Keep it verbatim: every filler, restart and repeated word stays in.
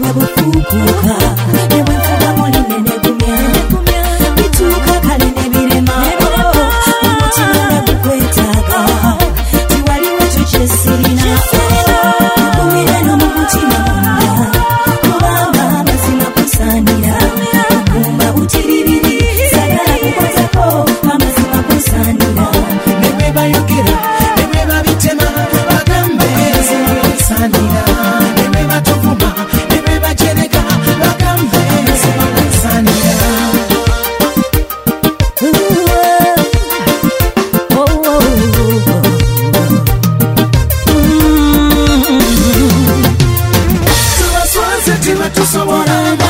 bufukuka newe mfuga moli nene kumya bituka kale nebirema umutima nagukwetaga tiwali wacho kyesirina kumire no mutima munda kubanga mazima kusanira kumba butiribiri sagala kukwatako amazima kusanira newe bayogera newe babitema bagambe mazima kusanira newe batuvuma newe bajereka bagambe mazima kusanira. Tuwasobola